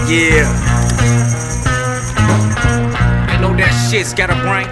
Yeah. I know that shit's got a brain.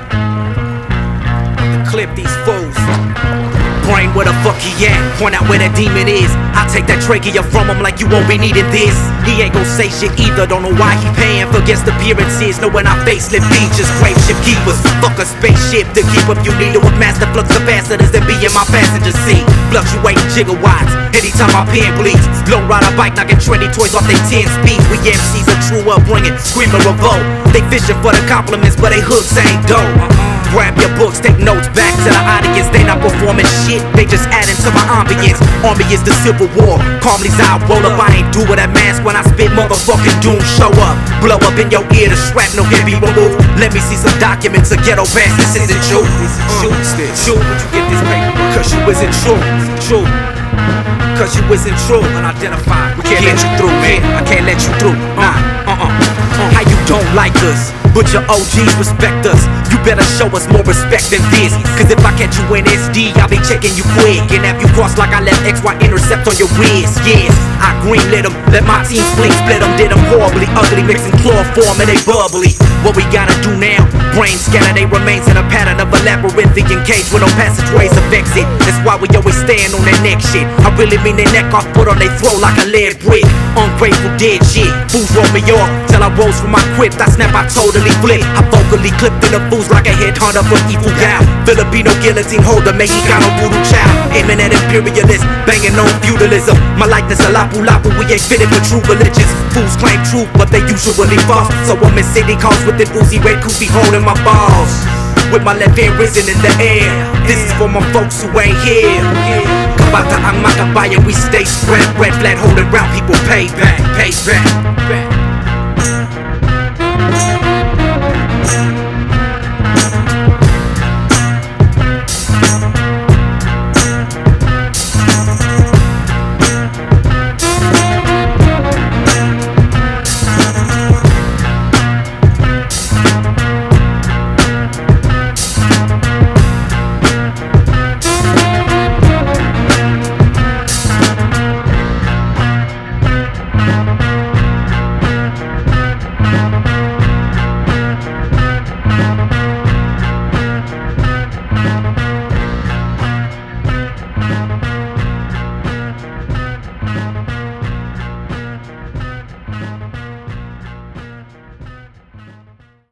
To clip these fools. Brain, where the fuck he at? Point out where that demon is. I take that trachea from him like you won't be needing this. He ain't gon' say shit either, don't know why he paying for guest appearances. Knowing our facelift features, grave ship keepers. Fuck a spaceship to keep up you need with master flux capacitors that be in my passenger seat. Fluctuating gigawatts, anytime my pen bleeds. Low rider bike knocking trendy toys off they 10 speed. We MCs a true upbringing, scream a revolt. They fishing for the compliments, but they hooks ain't dope. Grab your books, take notes back to the audience. They not performing shit, they just adding to my ambience. Army is the Civil War, calmly I roll up. I ain't do with that mask when I spit motherfucking doom. Show up, blow up in your ear, the shrapnel can be removed. Let me see some documents of ghetto past, this isn't true. Shoot, would you get this paper? Cause you isn't true. Cause you isn't true. Unidentified, we can't let you through, man. I can't let you through, How you don't like us, but your OGs respect us. You better show us more respect than this. Cause if I catch you in SD, I'll be checking you quick. And have you crossed like I left XY intercept on your wrist. Yes, I greenlit them, let my team split them. Did them horribly ugly, mixing chloroform and they bubbly. What we gotta do now? Brain scatter they remains in a pattern of a labyrinthian cage with no passageways of exit. That's why we always stand on that neck shit. I really mean their neck off, put on their throat like a lead brick. Ungrateful dead shit. Fools roll me off till I rose from my crypt. I snap, I totally flip. I vocally clipped in the fools like a headhunter for evil gal. Filipino guillotine holder, Mexicano voodoo child. Aiming at imperialists, banging on feudalism. My likeness a lapu-lapu, we ain't fitted for true religions. Fools claim truth, but they usually false. So I'm in city calls with an Uzi red kufi holding my balls. With my left hand risen in the air. This is for my folks who ain't here. Kabata ang makabaya, we stay spread. Red flag holding round, people pay back.